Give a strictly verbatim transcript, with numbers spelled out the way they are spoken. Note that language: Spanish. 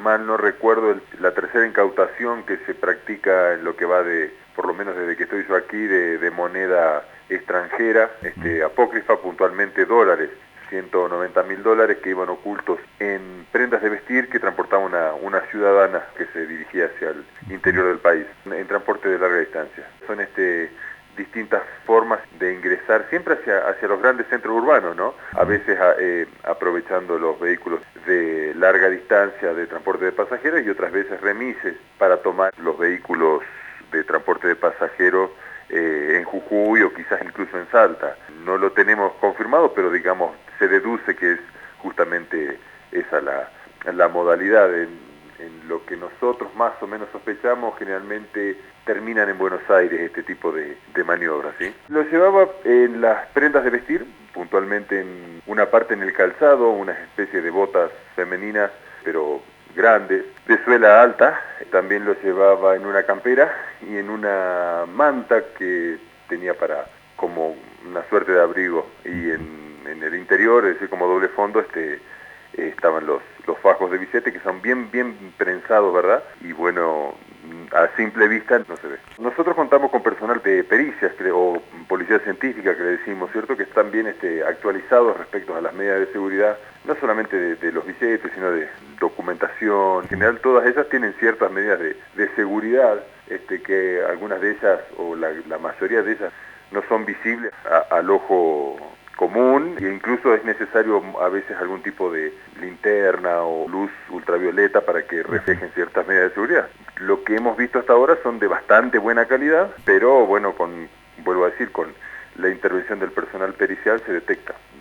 mal no recuerdo, el, la tercera incautación que se practica en lo que va de, por lo menos desde que estoy yo aquí, de, de moneda extranjera, este, apócrifa, puntualmente dólares, ciento noventa mil dólares que iban ocultos en prendas de vestir que transportaba una, una ciudadana que se dirigía hacia el interior del país, en transporte de larga distancia. Son este distintas formas de ingresar siempre hacia, hacia los grandes centros urbanos, ¿no? A veces a, eh, aprovechando los vehículos de larga distancia de transporte de pasajeros y otras veces remises para tomar los vehículos de transporte de pasajeros eh, en Jujuy o quizás incluso en Salta. No lo tenemos confirmado, pero digamos, se deduce que es justamente esa la, la modalidad. En, en lo que nosotros más o menos sospechamos, generalmente terminan en Buenos Aires este tipo de, de maniobras, ¿sí? Lo llevaba en las prendas de vestir, puntualmente en una parte en el calzado, una especie de botas femeninas, pero grandes, de suela alta. También lo llevaba en una campera y en una manta que tenía para como una suerte de abrigo, y en, en el interior, es decir, como doble fondo, este estaban los, los fajos de bisete, que son bien bien prensados, ¿verdad? Y bueno, a simple vista no se ve. Nosotros contamos con personal de pericias, o policía científica, que le decimos, ¿cierto?, que están bien este, actualizados respecto a las medidas de seguridad, no solamente de, de los billetes, sino de documentación. En general, todas ellas tienen ciertas medidas de, de seguridad, este, que algunas de ellas, o la, la mayoría de ellas, no son visibles a, al ojo común, e incluso es necesario a veces algún tipo de linterna o luz ultravioleta para que reflejen ciertas medidas de seguridad. Lo que hemos visto hasta ahora son de bastante buena calidad, pero bueno, con, vuelvo a decir, con la intervención del personal pericial se detecta.